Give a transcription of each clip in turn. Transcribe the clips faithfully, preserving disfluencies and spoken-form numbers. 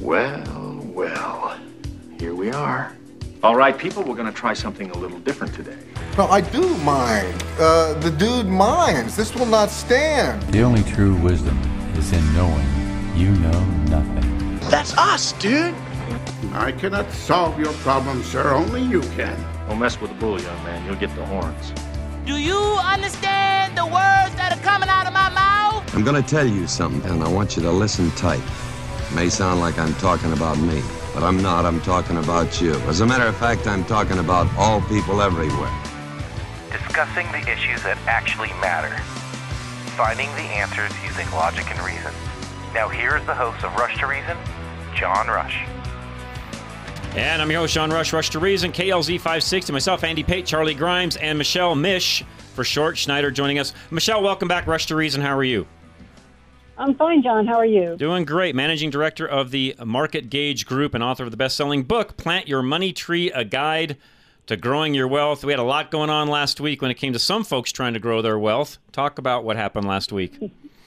Well, well, here we are. All right, people, we're going to try something a little different today. No, I do mind. Uh, the dude minds. This will not stand. The only true wisdom is in knowing you know nothing. That's us, dude. I cannot solve your problem, sir. Only you can. Don't mess with the bull, young man. You'll get the horns. Do you understand the words that are coming out of my mouth? I'm gonna tell you something, and I want you to listen tight. It may sound like I'm talking about me, but I'm not. I'm talking about you. As a matter of fact, I'm talking about all people everywhere. Discussing the issues that actually matter. Finding the answers using logic and reason. Now here's the host of Rush to Reason, John Rush. And I'm your host, John Rush, Rush to Reason, K L Z five sixty, myself, Andy Pate, Charlie Grimes, and Michelle Mish, for short, Schneider joining us. Michelle, welcome back, Rush to Reason. How are you? I'm fine, John. How are you? Doing great. Managing Director of the Market Gauge Group and author of the best-selling book, Plant Your Money Tree, A Guide to Growing Your Wealth. We had a lot going on last week when it came to some folks trying to grow their wealth. Talk about what happened last week.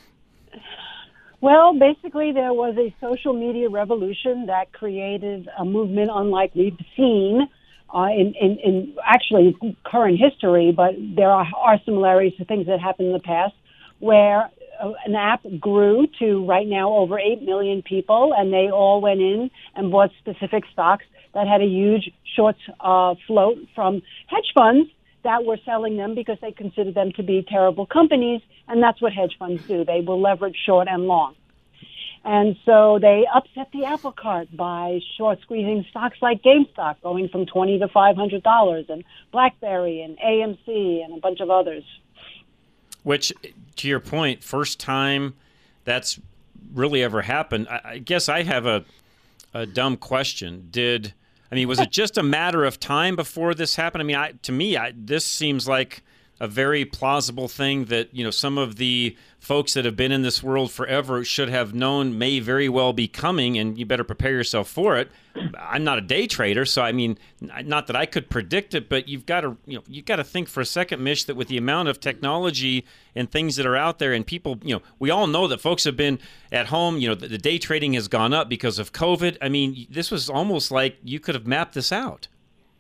Well, basically, there was a social media revolution that created a movement unlike we've seen uh, in, in, in actually current history, but there are, are similarities to things that happened in the past, where uh, an app grew to right now over eight million people, and they all went in and bought specific stocks that had a huge short uh, float from hedge funds that were selling them because they considered them to be terrible companies, and that's what hedge funds do. They will leverage short and long. And so they upset the apple cart by short squeezing stocks like GameStop, going from twenty to five hundred dollars, and BlackBerry and A M C and a bunch of others. Which, to your point, first time that's really ever happened. I, I guess I have a, a dumb question. Did I mean, was it just a matter of time before this happened? I mean, I, to me, I, this seems like a very plausible thing that, you know, some of the folks that have been in this world forever should have known may very well be coming, and you better prepare yourself for it. I'm not a day trader, so I mean, not that I could predict it, but you've got to, you know, you've got to think for a second, Mish, that with the amount of technology and things that are out there, and people, you know, we all know that folks have been at home. You know, the, the day trading has gone up because of COVID. I mean, this was almost like you could have mapped this out.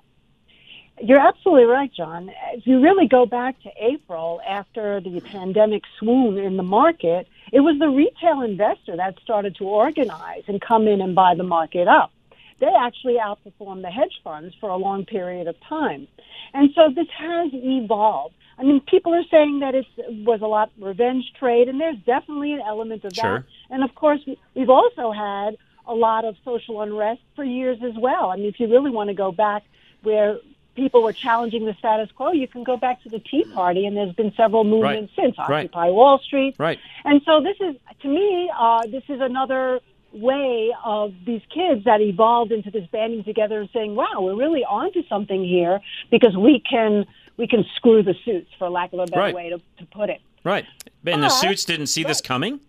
You're absolutely right, John. If you really go back to April, after the pandemic swoon in the market, it was the retail investor that started to organize and come in and buy the market up. They actually outperformed the hedge funds for a long period of time. And so this has evolved. I mean, people are saying that it was a lot revenge trade, and there's definitely an element of Sure. that. And, of course, we've also had a lot of social unrest for years as well. I mean, if you really want to go back where people were challenging the status quo, you can go back to the Tea Party, and there's been several movements Right. since, Right. Occupy Wall Street. Right. And so this is, to me, uh, this is another way of these kids that evolved into this banding together and saying, wow, we're really onto something here because we can we can screw the suits, for lack of a better Right. way to, to put it. Right. And the But- suits didn't see this coming?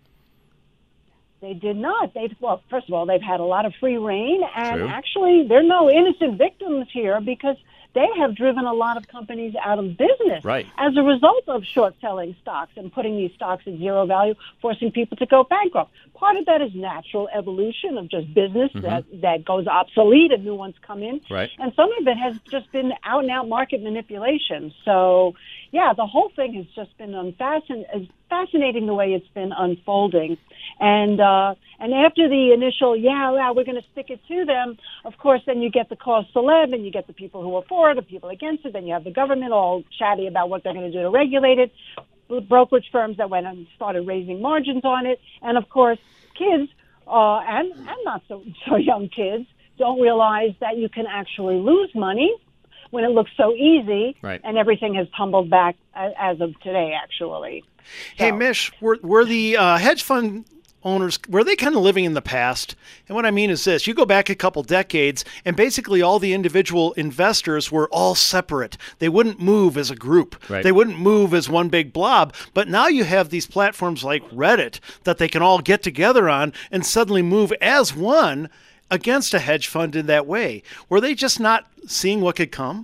They did not. They've, well, first of all, they've had a lot of free reign, and True. actually, there are no innocent victims here because they have driven a lot of companies out of business Right. as a result of short-selling stocks and putting these stocks at zero value, forcing people to go bankrupt. Part of that is natural evolution of just business Mm-hmm. that, that goes obsolete and new ones come in. Right. And some of it has just been out-and-out market manipulation. So, yeah, the whole thing has just been unfascin- it's fascinating the way it's been unfolding. And uh, and after the initial, yeah, yeah, we're going to stick it to them, of course, then you get the cause celeb, and you get the people who are for it, the people against it. Then you have the government all chatty about what they're going to do to regulate it, brokerage firms that went and started raising margins on it. And, of course, kids uh, and, and not so, so young kids don't realize that you can actually lose money when it looks so easy, Right. and everything has tumbled back as, as of today, actually. Hey, So- Mish, were, were the uh, hedge fund owners, were they kind of living in the past? And what I mean is this, you go back a couple decades and basically all the individual investors were all separate. They wouldn't move as a group. Right. They wouldn't move as one big blob. But now you have these platforms like Reddit that they can all get together on and suddenly move as one against a hedge fund in that way. Were they just not seeing what could come?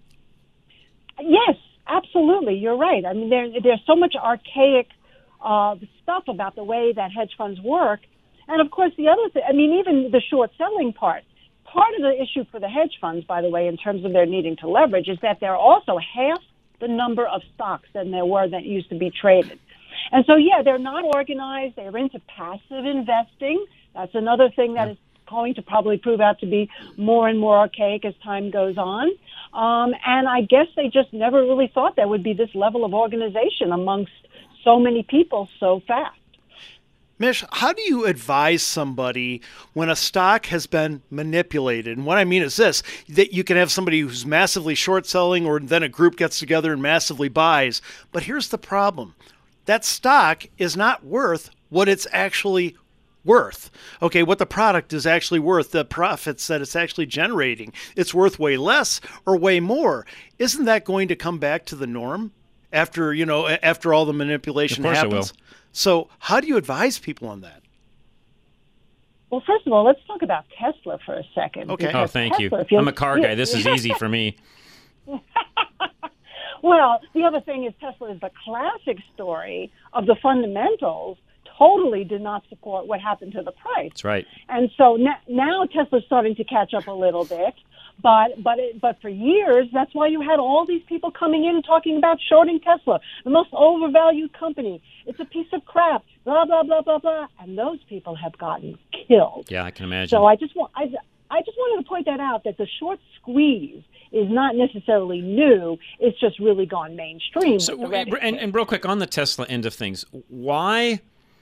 Yes, absolutely. You're right. I mean, there, there's so much archaic uh, stuff about the way that hedge funds work And of course, the other thing, I mean, even the short selling part, part of the issue for the hedge funds, by the way, in terms of their needing to leverage, is that there are also half the number of stocks than there were that used to be traded. And so, yeah, they're not organized. They're into passive investing. That's another thing that is going to probably prove out to be more and more archaic as time goes on. Um, and I guess they just never really thought there would be this level of organization amongst so many people so fast. Mish, how do you advise somebody when a stock has been manipulated? And what I mean is this, that you can have somebody who's massively short selling, or then a group gets together and massively buys. But here's the problem. That stock is not worth what it's actually worth. Okay, what the product is actually worth, the profits that it's actually generating. It's worth way less or way more. Isn't that going to come back to the norm after, you know, after all the manipulation of course happens? It will. So how do you advise people on that? Well, first of all, let's talk about Tesla for a second. Okay. Oh, thank Tesla, you. I'm a car guy. This is yeah. easy for me. Well, the other thing is Tesla is the classic story of the fundamentals totally did not support what happened to the price. That's right. And so now, now Tesla's starting to catch up a little bit. But but it, but for years, that's why you had all these people coming in and talking about shorting Tesla, the most overvalued company. It's a piece of crap, blah, blah, blah, blah, blah. And those people have gotten killed. Yeah, I can imagine. So I just want I, I just wanted to point that out, that the short squeeze is not necessarily new. It's just really gone mainstream. So, with the Reddit and, case. and real quick, on the Tesla end of things, why,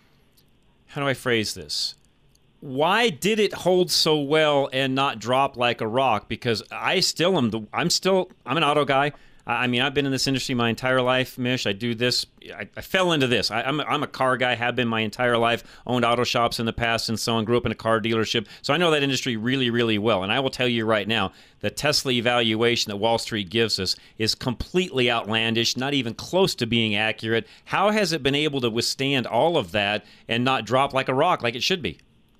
how do I phrase this? Why did it hold so well and not drop like a rock? Because I still am, the, I'm still, I'm an auto guy. I mean, I've been in this industry my entire life, Mish. I do this. I, I fell into this. I, I'm, a, I'm a car guy, have been my entire life, owned auto shops in the past and so on, grew up in a car dealership. So I know that industry really, really well. And I will tell you right now, the Tesla evaluation that Wall Street gives us is completely outlandish, not even close to being accurate. How has it been able to withstand all of that and not drop like a rock like it should be?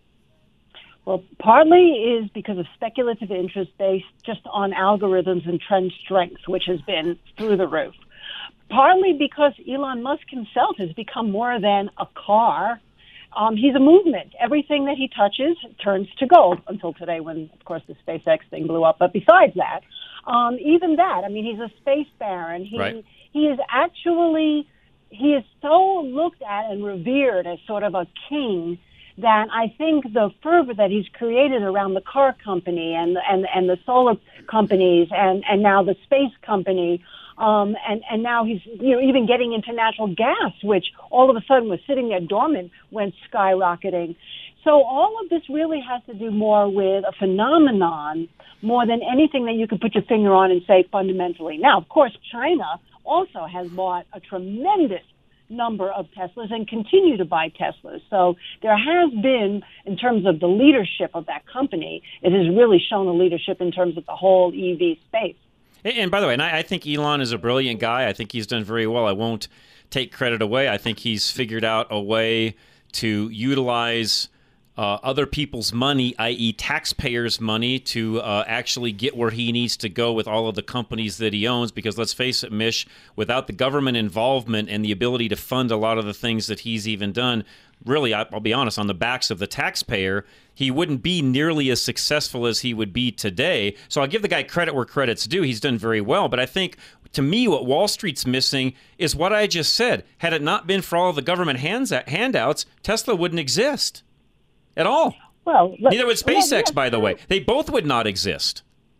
Well, partly is because of speculative interest based just on algorithms and trend strength, which has been through the roof. Partly because Elon Musk himself has become more than a car. Um, he's a movement. Everything that he touches turns to gold, until today when, of course, the SpaceX thing blew up. But besides that, um, even that, I mean, he's a space baron. He, right. he is actually, he is so looked at and revered as sort of a king that I think the fervor that he's created around the car company and and and the solar companies and and now the space company, um, and and now he's you know even getting into natural gas, which all of a sudden was sitting there dormant, went skyrocketing. So all of this really has to do more with a phenomenon more than anything that you can put your finger on and say fundamentally. Now, of course, China also has bought a tremendous number of Teslas and continue to buy Teslas. So there has been, in terms of the leadership of that company, it has really shown a leadership in terms of the whole E V space. And by the way, and I think Elon is a brilliant guy. I think he's done very well. I won't take credit away. I think he's figured out a way to utilize uh, other people's money, that is taxpayers' money, to uh, actually get where he needs to go with all of the companies that he owns. Because let's face it, Mish, without the government involvement and the ability to fund a lot of the things that he's even done, really, I'll be honest, on the backs of the taxpayer, he wouldn't be nearly as successful as he would be today. So I'll give the guy credit where credit's due. He's done very well. But I think, to me, what Wall Street's missing is what I just said. Had it not been for all of the government hands handouts, Tesla wouldn't exist at all. Well, neither would SpaceX, well, yeah, by the way. They both would not exist.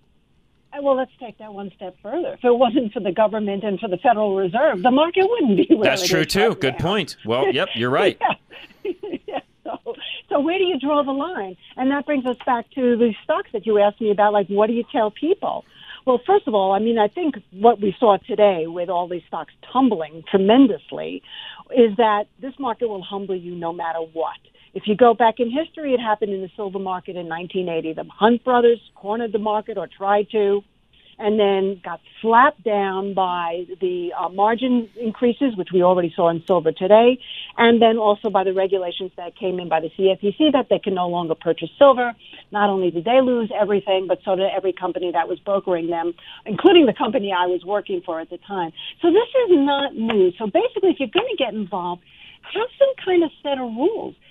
Well, let's take that one step further. If it wasn't for the government and for the Federal Reserve, the market wouldn't be where That's it true, is too. right Good now. point. Well, yep, you're right. yeah. yeah. So, so where do you draw the line? And that brings us back to the stocks that you asked me about, like, what do you tell people? Well, first of all, I mean, I think what we saw today with all these stocks tumbling tremendously is that this market will humble you no matter what. If you go back in history, it happened in the silver market in nineteen eighty. The Hunt brothers cornered the market, or tried to, and then got slapped down by the uh, margin increases, which we already saw in silver today, and then also by the regulations that came in by the C F T C that they can no longer purchase silver. Not only did they lose everything, but so did every company that was brokering them, including the company I was working for at the time. So this is not new. So basically, if you're going to get involved, have some kind of set of rules.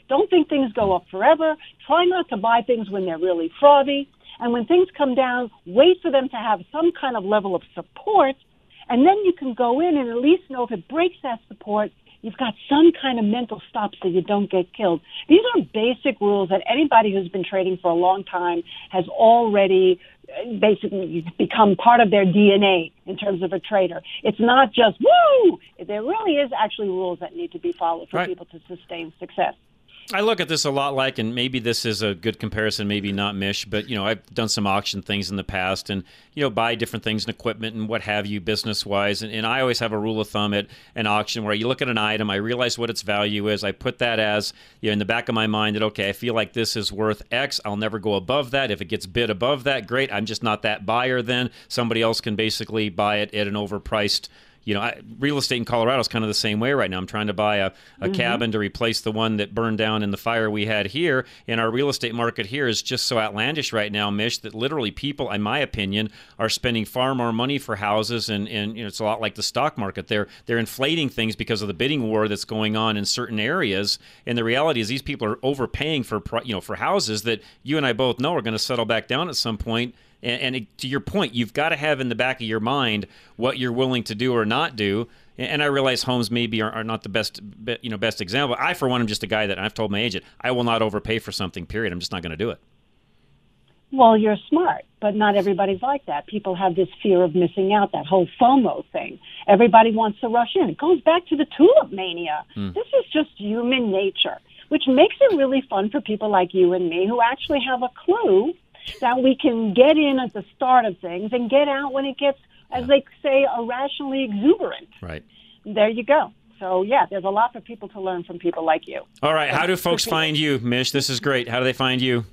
Don't think things go up forever. Try not to buy things when they're really frothy. And when things come down, wait for them to have some kind of level of support. And then you can go in and at least know if it breaks that support, you've got some kind of mental stop so you don't get killed. These are basic rules that anybody who's been trading for a long time has already basically become part of their D N A in terms of a trader. It's not just, woo! There really is actually rules that need to be followed for right. people to sustain success. I look at this a lot like, and maybe this is a good comparison, maybe not, Mish, but, you know, I've done some auction things in the past and, you know, buy different things and equipment and what have you business-wise. And, and I always have a rule of thumb at an auction where you look at an item, I realize what its value is. I put that as, you know, in the back of my mind that, okay, I feel like this is worth X. I'll never go above that. If it gets bid above that, great. I'm just not that buyer then. Somebody else can basically buy it at an overpriced. You know, I, real estate in Colorado is kind of the same way right now. I'm trying to buy a, a mm-hmm. cabin to replace the one that burned down in the fire we had here. And our real estate market here is just so outlandish right now, Mish, that literally people, in my opinion, are spending far more money for houses. And, and you know, it's a lot like the stock market. They're they're inflating things because of the bidding war that's going on in certain areas. And the reality is these people are overpaying for you know for houses that you and I both know are going to settle back down at some point. And, and to your point, you've got to have in the back of your mind what you're willing to do or not do. And I realize homes maybe are, are not the best, you know, best example. I, for one, am just a guy that I've told my agent, I will not overpay for something, period. I'm just not going to do it. Well, you're smart, but not everybody's like that. People have this fear of missing out, that whole FOMO thing. Everybody wants to rush in. It goes back to the tulip mania. Mm. This is just human nature, which makes it really fun for people like you and me who actually have a clue that we can get in at the start of things and get out when it gets, as yeah. they say, irrationally exuberant. Right. There you go. So, yeah, there's a lot for people to learn from people like you. All right. How do folks find you, Mish? This is great. How do they find you?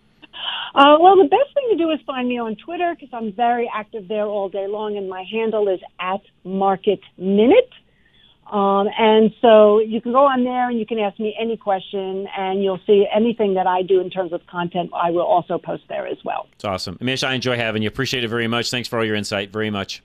Uh, well, the best thing to do is find me on Twitter because I'm very active there all day long, and my handle is at Market Minute. Um, and so you can go on there and you can ask me any question, and you'll see anything that I do in terms of content. I will also post there as well. It's awesome. Mish, I enjoy having you. Appreciate it very much. Thanks for all your insight. Very much.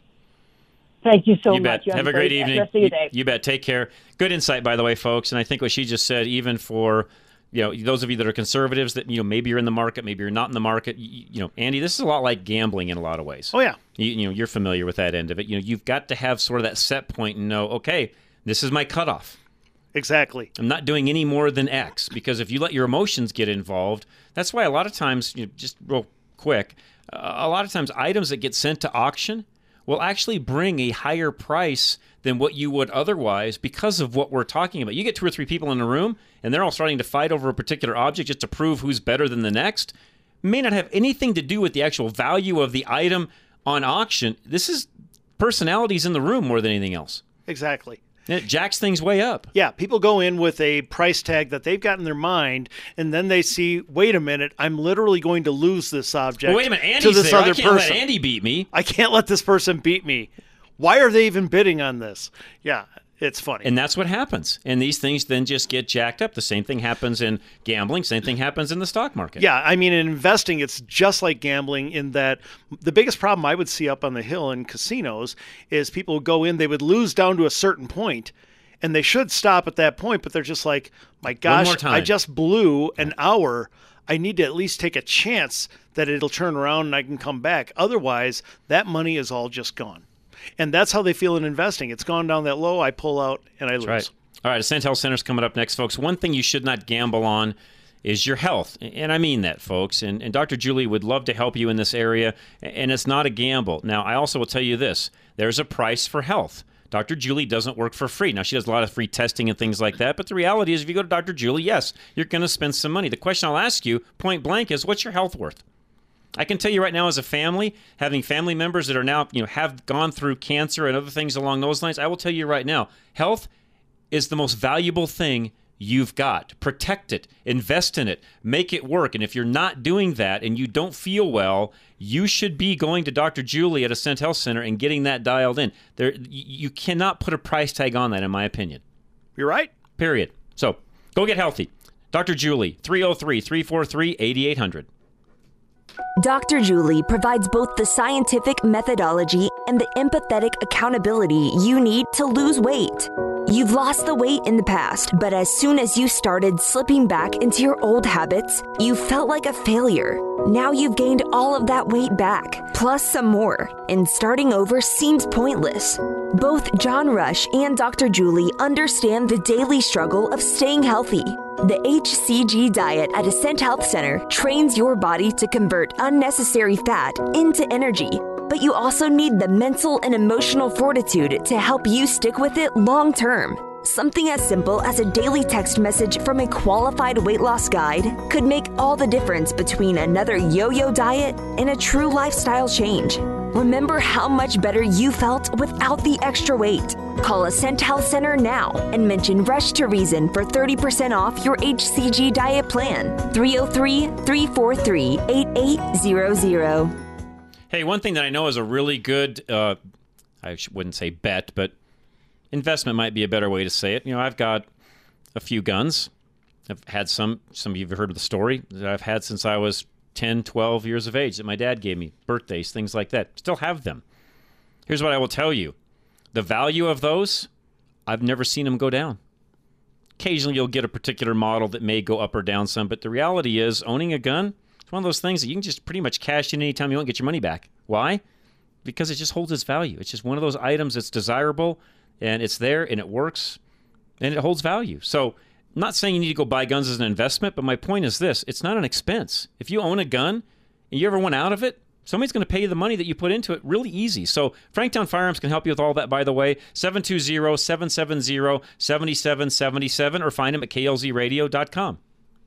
Thank you so you much. Bet. You have, have a great, great evening. Rest of your day. You, you bet. Take care. Good insight, by the way, folks. And I think what she just said, even for you know those of you that are conservatives, that you know maybe you're in the market, maybe you're not in the market. You, you know, Andy, this is a lot like gambling in a lot of ways. Oh yeah. You, you know, you're familiar with that end of it. You know, you've got to have sort of that set point and know, okay, this is my cutoff. Exactly. I'm not doing any more than X, because if you let your emotions get involved, that's why a lot of times, you know, just real quick, uh, a lot of times items that get sent to auction will actually bring a higher price than what you would otherwise because of what we're talking about. You get two or three people in a room, and they're all starting to fight over a particular object just to prove who's better than the next. It may not have anything to do with the actual value of the item on auction. This is personalities in the room more than anything else. Exactly. It jacks things way up. Yeah, people go in with a price tag that they've got in their mind, and then they see, wait a minute, I'm literally going to lose this object well, wait a minute, Andy's to this there. other I can't person. let Andy beat me. I can't let this person beat me. Why are they even bidding on this? Yeah, it's funny. And that's what happens. And these things then just get jacked up. The same thing happens in gambling. Same thing happens in the stock market. Yeah, I mean, in investing, it's just like gambling in that the biggest problem I would see up on the hill in casinos is people would go in, they would lose down to a certain point, and they should stop at that point, but they're just like, my gosh, I just blew an hour. I need to at least take a chance that it'll turn around and I can come back. Otherwise, that money is all just gone. And that's how they feel in investing. It's gone down that low, I pull out, and I that's lose. Right. All right, Ascent Health Center's coming up next, folks. One thing you should not gamble on is your health. And I mean that, folks. And, and Doctor Julie would love to help you in this area, and it's not a gamble. Now, I also will tell you this. There's a price for health. Doctor Julie doesn't work for free. Now, she does a lot of free testing and things like that, but the reality is if you go to Doctor Julie, yes, you're going to spend some money. The question I'll ask you, point blank, is what's your health worth? I can tell you right now as a family, having family members that are now, you know, have gone through cancer and other things along those lines, I will tell you right now, health is the most valuable thing you've got. Protect it. Invest in it. Make it work. And if you're not doing that and you don't feel well, you should be going to Doctor Julie at Ascent Health Center and getting that dialed in. There, you cannot put a price tag on that, in my opinion. You're right. Period. So go get healthy. Doctor Julie, three oh three, three four three, eight eight hundred. Doctor Julie provides both the scientific methodology and the empathetic accountability you need to lose weight. You've lost the weight in the past, but as soon as you started slipping back into your old habits, you felt like a failure. Now you've gained all of that weight back, plus some more, and starting over seems pointless. Both John Rush and Doctor Julie understand the daily struggle of staying healthy. The H C G diet at Ascent Health Center trains your body to convert unnecessary fat into energy. But you also need the mental and emotional fortitude to help you stick with it long term. Something as simple as a daily text message from a qualified weight loss guide could make all the difference between another yo-yo diet and a true lifestyle change. Remember how much better you felt without the extra weight. Call Ascent Health Center now and mention Rush to Reason for thirty percent off your H C G diet plan. three oh three, three four three, eight eight zero zero. Hey, one thing that I know is a really good, uh, I wouldn't say bet, but investment might be a better way to say it. You know, I've got a few guns. I've had some, some of you have heard of the story, that I've had since I was ten, twelve years of age that my dad gave me, birthdays, things like that. Still have them. Here's what I will tell you. The value of those, I've never seen them go down. Occasionally you'll get a particular model that may go up or down some, but the reality is owning a gun, it's one of those things that you can just pretty much cash in anytime you want, get your money back. Why? Because it just holds its value. It's just one of those items that's desirable, and it's there, and it works, and it holds value. So I'm not saying you need to go buy guns as an investment, but my point is this. It's not an expense. If you own a gun and you ever want out of it, somebody's going to pay you the money that you put into it really easy. So Franktown Firearms can help you with all that, by the way. seven two zero, seven seven zero, seven seven seven seven or find them at K L Z radio dot com.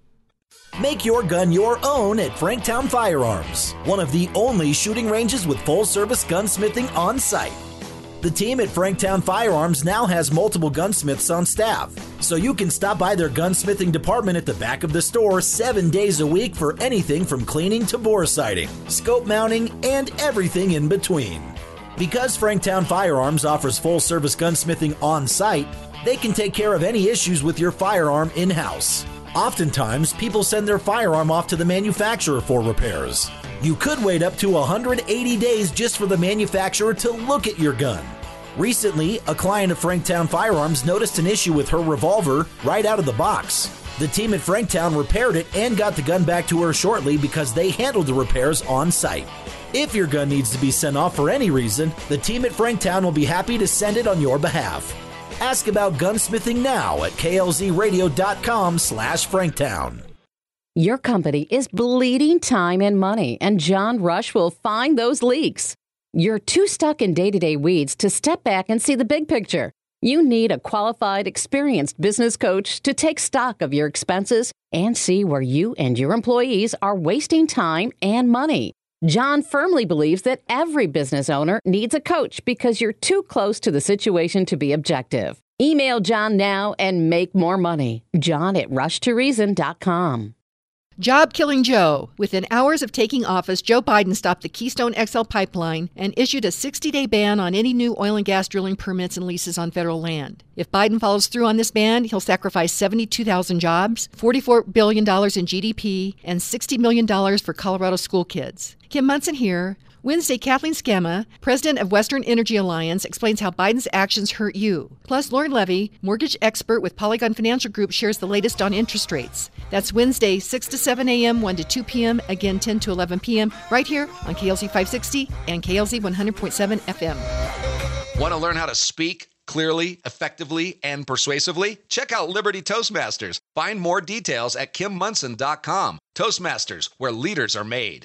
Make your gun your own at Franktown Firearms, one of the only shooting ranges with full-service gunsmithing on site. The team at Franktown Firearms now has multiple gunsmiths on staff, so you can stop by their gunsmithing department at the back of the store seven days a week for anything from cleaning to bore sighting, scope mounting, and everything in between. Because Franktown Firearms offers full-service gunsmithing on site, they can take care of any issues with your firearm in-house. Oftentimes, people send their firearm off to the manufacturer for repairs. You could wait up to one hundred eighty days just for the manufacturer to look at your gun. Recently, a client of Franktown Firearms noticed an issue with her revolver right out of the box. The team at Franktown repaired it and got the gun back to her shortly because they handled the repairs on site. If your gun needs to be sent off for any reason, the team at Franktown will be happy to send it on your behalf. Ask about gunsmithing now at K L Z radio dot com slash Franktown. Your company is bleeding time and money, and John Rush will find those leaks. You're too stuck in day-to-day weeds to step back and see the big picture. You need a qualified, experienced business coach to take stock of your expenses and see where you and your employees are wasting time and money. John firmly believes that every business owner needs a coach because you're too close to the situation to be objective. Email John now and make more money. John at rush to reason dot com. Job Killing Joe. Within hours of taking office, Joe Biden stopped the Keystone X L pipeline and issued a sixty-day ban on any new oil and gas drilling permits and leases on federal land. If Biden follows through on this ban, he'll sacrifice seventy-two thousand jobs, forty-four billion dollars in G D P, and sixty million dollars for Colorado school kids. Kim Munson here. Wednesday, Kathleen Scamma, president of Western Energy Alliance, explains how Biden's actions hurt you. Plus, Lauren Levy, mortgage expert with Polygon Financial Group, shares the latest on interest rates. That's Wednesday, six to seven a.m., one to two p.m., again ten to eleven p.m., right here on K L Z five sixty and K L Z one hundred point seven F M. Want to learn how to speak clearly, effectively, and persuasively? Check out Liberty Toastmasters. Find more details at kim munson dot com. Toastmasters, where leaders are made.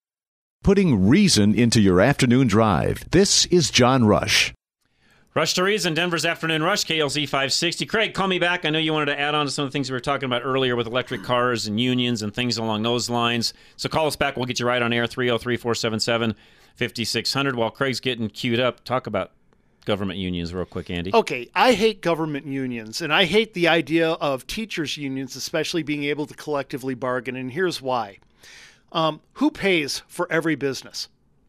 Putting reason into your afternoon drive. This is John Rush. Rush to Reason, Denver's Afternoon Rush, K L Z five sixty. Craig, call me back. I know you wanted to add on to some of the things we were talking about earlier with electric cars and unions and things along those lines. So call us back. We'll get you right on air, three oh three, four seven seven, five six zero zero. While Craig's getting queued up, talk about government unions real quick, Andy. Okay, I hate government unions, and I hate the idea of teachers' unions, especially being able to collectively bargain, and here's why. Um, who pays for every business?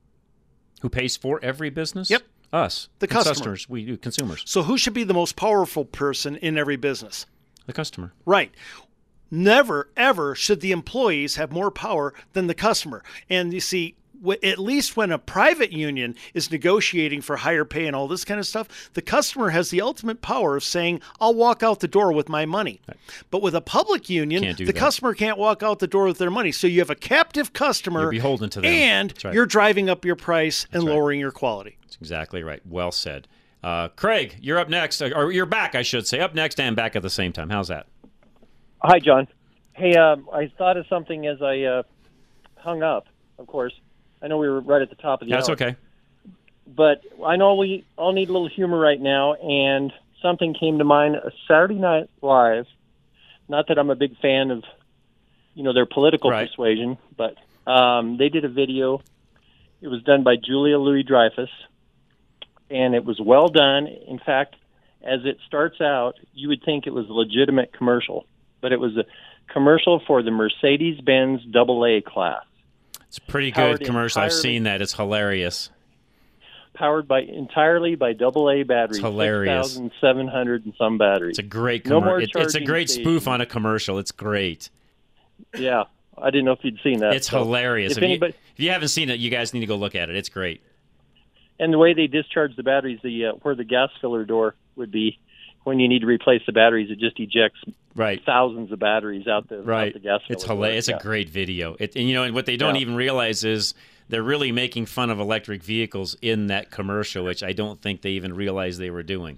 Who pays for every business? Yep. Us. The customer. Customers. We do, consumers. So who should be the most powerful person in every business? The customer. Right. Never, ever should the employees have more power than the customer. And you see, w- at least when a private union is negotiating for higher pay and all this kind of stuff, the customer has the ultimate power of saying, I'll walk out the door with my money. Right. But with a public union, the that. customer can't walk out the door with their money. So you have a captive customer. You're beholden to them. And That's right. you're driving up your price and That's right. lowering your quality. That's exactly right. Well said. Uh, Craig, you're up next, or you're back, I should say. Up next and back at the same time. How's that? Hi, John. Hey, um, I thought of something as I uh, hung up, of course. I know we were right at the top of the That's hour. okay. But I know we all need a little humor right now, and something came to mind, a Saturday Night Live. Not that I'm a big fan of, you know, their political right. persuasion, but um, they did a video. It was done by Julia Louis-Dreyfus, and it was well done. In fact, as it starts out, you would think it was a legitimate commercial, but it was a commercial for the Mercedes-Benz double A class. It's a pretty Powered good commercial. I've entirely- seen that. It's hilarious. Powered by entirely by double A batteries. It's hilarious. six thousand seven hundred and some batteries. It's a great No commer- more it, It's a charging great stations. spoof on a commercial. It's great. Yeah, I didn't know if you'd seen that. It's So, hilarious. If If, anybody, you, if you haven't seen it, you guys need to go look at it. It's great. and the way they discharge the batteries, the uh, where the gas filler door would be, when you need to replace the batteries, it just ejects right. thousands of batteries out the, Right. out the gas filler It's door. hilarious. It's Yeah. a great video. It, and you know, and what they don't Yeah. even realize is they're really making fun of electric vehicles in that commercial, which I don't think they even realized they were doing.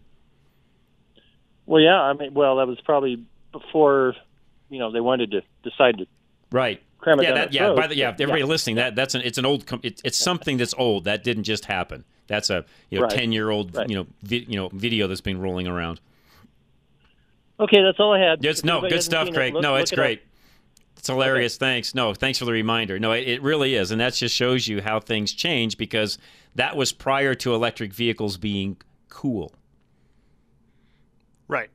Well, yeah, I mean, well, that was probably before, you know, they wanted to decide to Right. cram it yeah, down that, our yeah. throats. By the, yeah, everybody Yeah. listening, that that's an it's an old com- it, it's something that's old. That didn't just happen. That's a you know Right. ten year old Right. you know vi- you know video that's been rolling around. Okay, that's all I had. It's, If no, anybody good hasn't stuff, seen it, Craig. look- no, look it's it up. great. It's hilarious. Thanks. No, thanks for the reminder. No, it, it really is, and that just shows you how things change because that was prior to electric vehicles being cool. Right.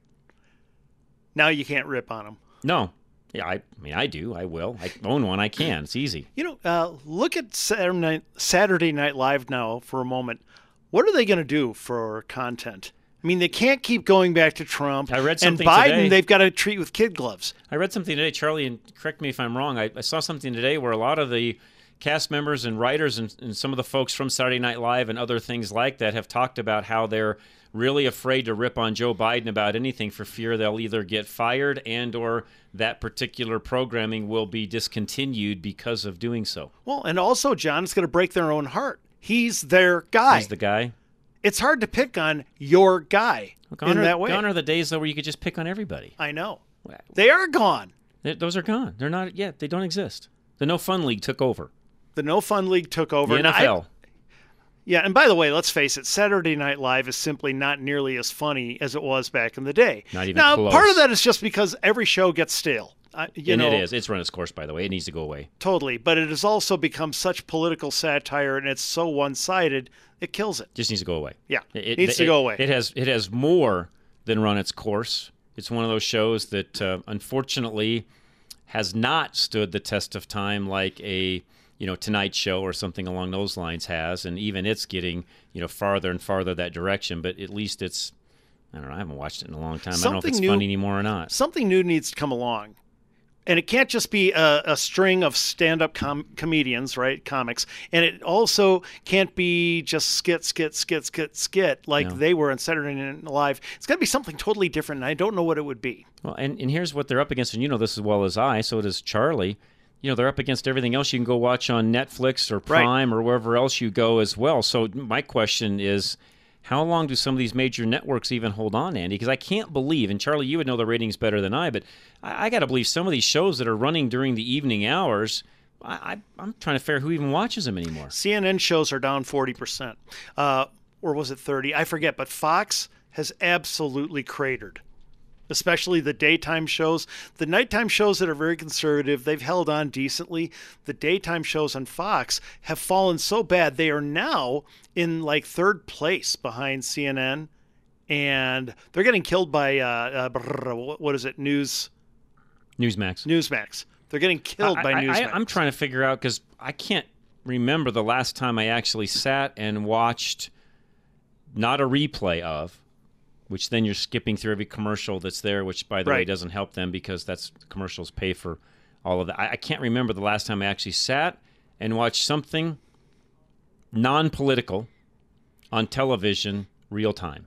Now you can't rip on them. No. Yeah, I, I mean, I do. I will. I own one. I can. It's easy. You know, uh, look at Saturday Night, Saturday Night Live now for a moment. What are they going to do for content? I mean, they can't keep going back to Trump. I read and something Biden, today. they've got to treat with kid gloves. I read something today, Charlie, and correct me if I'm wrong. I, I saw something today where a lot of the cast members and writers and, and some of the folks from Saturday Night Live and other things like that have talked about how they're really afraid to rip on Joe Biden about anything for fear they'll either get fired and or that particular programming will be discontinued because of doing so. Well, and also, John, it's going to break their own heart. He's their guy. He's the guy. It's hard to pick on your guy Gone in are, that way. Gone are the days, though, where you could just pick on everybody. I know. They are gone. They, those are gone. They're not yet. They don't exist. The No Fun League took over. The No Fun League took over. The And N F L. I, yeah, and by the way, let's face it, Saturday Night Live is simply not nearly as funny as it was back in the day. Not even now, close. part of that is just because every show gets stale. Uh, you and know, it is. It's run its course, by the way. It needs to go away. Totally. But it has also become such political satire, and it's so one-sided, it kills it. Just needs to go away. Yeah, it needs to it, go away. It has it has more than run its course. It's one of those shows that uh, unfortunately has not stood the test of time like a you know Tonight Show or something along those lines has, and even it's getting you know farther and farther that direction. But at least it's I don't know. I haven't watched it in a long time. Something I don't know if it's new, funny anymore or not. Something new needs to come along. And it can't just be a, a string of stand-up com- comedians, right, comics. And it also can't be just skit, skit, skit, skit, skit like No. they were on Saturday Night Live. It's got to be something totally different, and I don't know what it would be. Well, and, and here's what they're up against, and you know this as well as I, so does Charlie. You know, they're up against everything else you can go watch on Netflix or Prime or wherever else you go as well. So my question is, how long do some of these major networks even hold on, Andy? Because I can't believe, and Charlie, you would know the ratings better than I, but I, I got to believe some of these shows that are running during the evening hours, I, I, I'm trying to figure out who even watches them anymore. C N N shows are down forty percent. Uh, or was it thirty? I forget. But Fox has absolutely cratered, especially the daytime shows. The nighttime shows that are very conservative, they've held on decently. The daytime shows on Fox have fallen so bad, they are now in like third place behind C N N. And they're getting killed by, uh, uh, brrr, what is it, News? Newsmax. Newsmax. They're getting killed I, by I, Newsmax. I, I'm trying to figure out, because I can't remember the last time I actually sat and watched not a replay of, which then you're skipping through every commercial that's there, which, by the way, Right. doesn't help them because that's commercials pay for all of that. I, I can't remember the last time I actually sat and watched something non-political on television real time.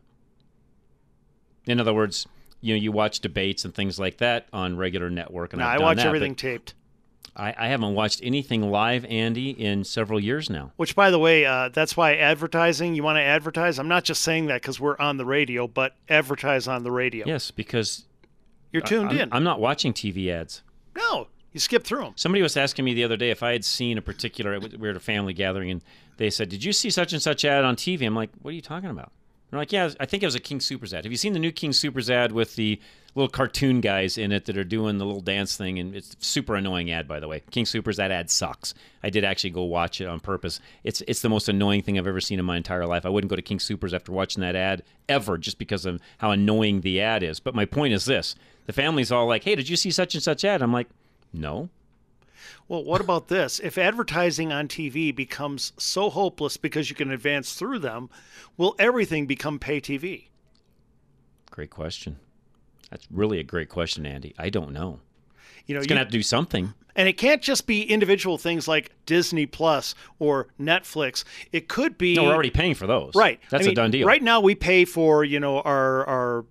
In other words, you know, you watch debates and things like that on regular network. And no, I've I done watch that, everything taped. I, I haven't watched anything live, Andy, in several years now. Which, by the way, uh, that's why advertising, you want to advertise? I'm not just saying that because we're on the radio, but advertise on the radio. Yes, because you're tuned I, I'm, in. I'm not watching T V ads. No, you skip through them. Somebody was asking me the other day if I had seen a particular, we were at a family gathering, and they said, did you see such and such ad on T V? I'm like, what are you talking about? They're like, yeah, I think it was a King Soopers ad. Have you seen the new King Soopers ad with the little cartoon guys in it that are doing the little dance thing? And it's a super annoying ad, by the way. King Soopers, that ad sucks. I did actually go watch it on purpose. It's it's the most annoying thing I've ever seen in my entire life. I wouldn't go to King Soopers after watching that ad ever, just because of how annoying the ad is. But my point is this. The family's all like, hey, did you see such and such ad? I'm like, no. Well, what about this? If advertising on T V becomes so hopeless because you can advance through them, will everything become pay T V? Great question. That's really a great question, Andy. I don't know. You know, it's going to have to do something. And it can't just be individual things like Disney Plus or Netflix. It could be... No, we're already paying for those. Right. That's I mean, a done deal. Right now we pay for, you know, our our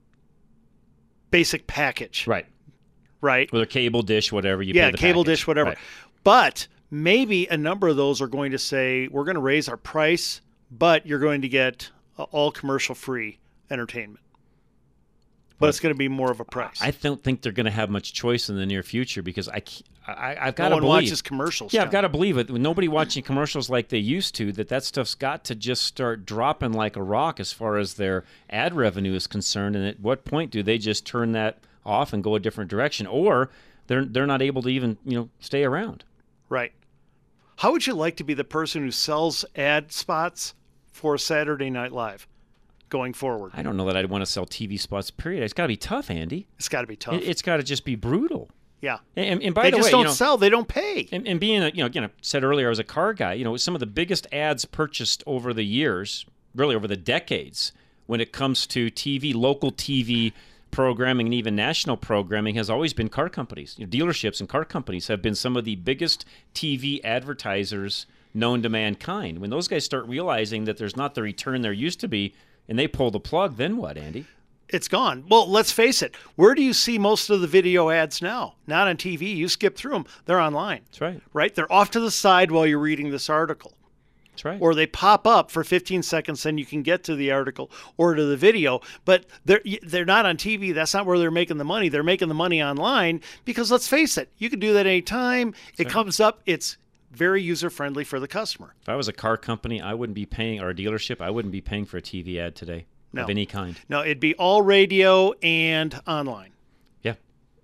basic package. Right. Right. Whether cable, dish, whatever. You yeah, pay the cable, package. dish, whatever. Right. But maybe a number of those are going to say, we're going to raise our price, but you're going to get uh, all commercial-free entertainment. But, but it's going to be more of a price. I don't think they're going to have much choice in the near future because I, I, I've got no to believe. No one watches commercials. Yeah, Tom. I've got to believe it. With nobody watching commercials like they used to, that that stuff's got to just start dropping like a rock as far as their ad revenue is concerned. And at what point do they just turn that off and go a different direction? Or they're they're not able to even, you know, stay around. Right. How would you like to be the person who sells ad spots for Saturday Night Live going forward? I don't know that I'd want to sell T V spots, period. It's got to be tough, Andy. It's got to be tough. It, it's got to just be brutal. Yeah. And, and by they the just way, don't you know, sell. They don't pay. And, and being, a, you know, again, I said earlier, I was a car guy. You know, some of the biggest ads purchased over the years, really over the decades, when it comes to T V, local T V programming and even national programming, has always been car companies. You know, dealerships and car companies have been some of the biggest T V advertisers known to mankind. When those guys start realizing that there's not the return there used to be, and they pull the plug, then what, Andy? It's gone. Well, let's face it. Where do you see most of the video ads now? Not on T V. You skip through them. They're online. That's right. Right? They're off to the side while you're reading this article. That's right. Or they pop up for fifteen seconds, then you can get to the article or to the video. But they're they're not on T V. That's not where they're making the money. They're making the money online because, let's face it, you can do that anytime. It comes up. It's very user-friendly for the customer. If I was a car company, I wouldn't be paying, or a dealership, I wouldn't be paying for a T V ad today no. of any kind. No, it'd be all radio and online. Yeah.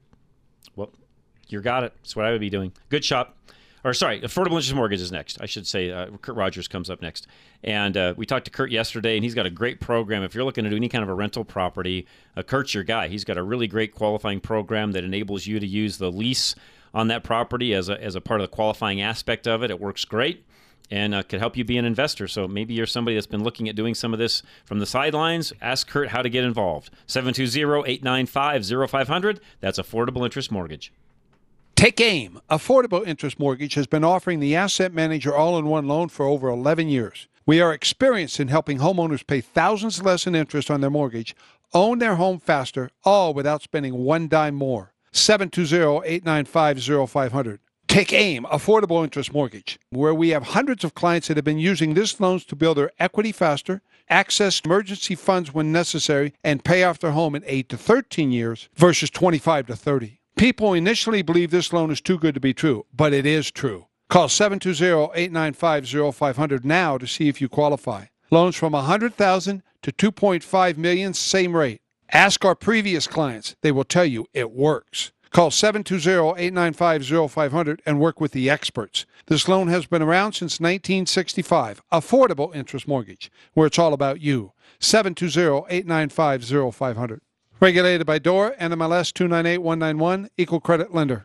Well, you got it. That's what I would be doing. Good shop. Or sorry, Affordable Interest Mortgage is next. I should say uh, Kurt Rogers comes up next. And uh, we talked to Kurt yesterday, and he's got a great program. If you're looking to do any kind of a rental property, uh, Kurt's your guy. He's got a really great qualifying program that enables you to use the lease on that property as a, as a part of the qualifying aspect of it. It works great and uh, could help you be an investor. So maybe you're somebody that's been looking at doing some of this from the sidelines. Ask Kurt how to get involved. seven two zero, eight nine five, zero five zero zero. That's Affordable Interest Mortgage. Take aim. Affordable Interest Mortgage has been offering the Asset Manager all-in-one loan for over eleven years. We are experienced in helping homeowners pay thousands less in interest on their mortgage, own their home faster, all without spending one dime more. seven two zero, eight nine five, zero five zero zero. Take aim. Affordable Interest Mortgage, where we have hundreds of clients that have been using this loans to build their equity faster, access emergency funds when necessary, and pay off their home in eight to thirteen years versus twenty-five to thirty. People initially believe this loan is too good to be true, but it is true. Call seven two zero, eight nine five, zero five zero zero now to see if you qualify. Loans from one hundred thousand dollars to two point five million dollars, same rate. Ask our previous clients. They will tell you it works. Call seven two zero, eight nine five, zero five zero zero and work with the experts. This loan has been around since nineteen sixty-five. Affordable Interest Mortgage, where it's all about you. seven two zero, eight nine five, zero five zero zero. Regulated by D O R, N M L S two nine eight one nine one, Equal Credit Lender.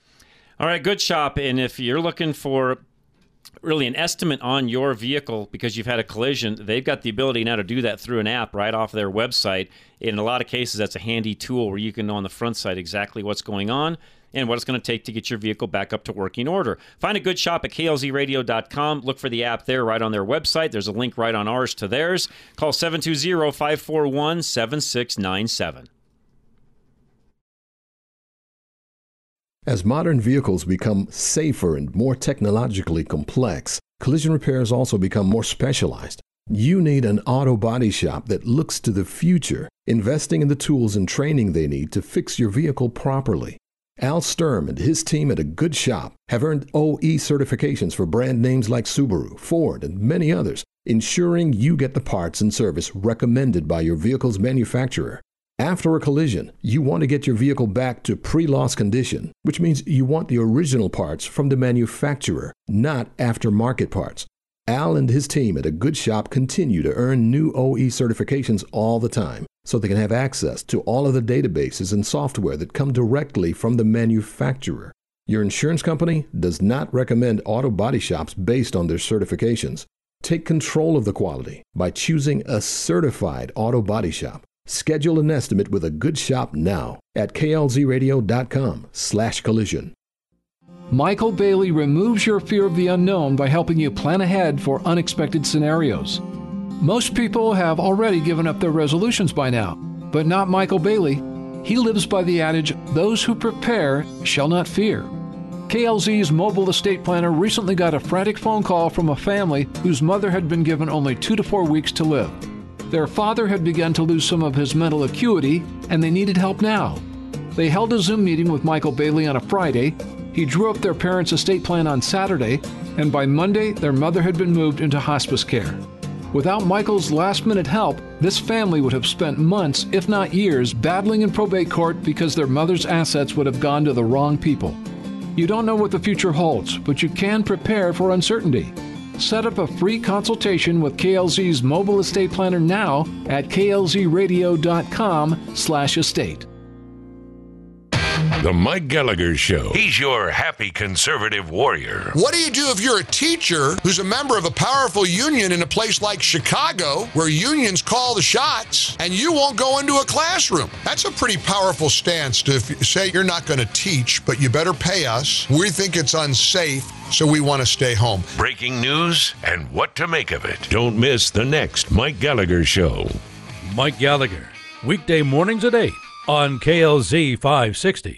All right, good shop. And if you're looking for really an estimate on your vehicle because you've had a collision, they've got the ability now to do that through an app right off their website. In a lot of cases, that's a handy tool where you can know on the front side exactly what's going on. and what it's going to take to get your vehicle back up to working order. Find a good shop at K L Z radio dot com. Look for the app there right on their website. There's a link right on ours to theirs. Call seven two zero, five four one, seven six nine seven. As modern vehicles become safer and more technologically complex, collision repairs also become more specialized. You need an auto body shop that looks to the future, investing in the tools and training they need to fix your vehicle properly. Al Sturm and his team at A Good Shop have earned O E certifications for brand names like Subaru, Ford, and many others, ensuring you get the parts and service recommended by your vehicle's manufacturer. After a collision, you want to get your vehicle back to pre-loss condition, which means you want the original parts from the manufacturer, not aftermarket parts. Al and his team at A Good Shop continue to earn new O E certifications all the time, so they can have access to all of the databases and software that come directly from the manufacturer. Your insurance company does not recommend auto body shops based on their certifications. Take control of the quality by choosing a certified auto body shop. Schedule an estimate with A Good Shop now at K L Z radio dot com slash collision. Michael Bailey removes your fear of the unknown by helping you plan ahead for unexpected scenarios. Most people have already given up their resolutions by now, but not Michael Bailey. He lives by the adage, those who prepare shall not fear. K L Z's mobile estate planner recently got a frantic phone call from a family whose mother had been given only two to four weeks to live. Their father had begun to lose some of his mental acuity, and they needed help now. They held a Zoom meeting with Michael Bailey on a Friday. He drew up their parents' estate plan on Saturday, and by Monday, their mother had been moved into hospice care. Without Michael's last-minute help, this family would have spent months, if not years, battling in probate court because their mother's assets would have gone to the wrong people. You don't know what the future holds, but you can prepare for uncertainty. Set up a free consultation with K L Z's mobile estate planner now at K L Z radio dot com slash estate. The Mike Gallagher Show. He's your happy conservative warrior. What do you do if you're a teacher who's a member of a powerful union in a place like Chicago where unions call the shots and you won't go into a classroom? That's a pretty powerful stance to say you're not going to teach, but you better pay us. We think it's unsafe, so we want to stay home. Breaking news and what to make of it. Don't miss the next Mike Gallagher Show. Mike Gallagher, weekday mornings at eight on K L Z five sixty.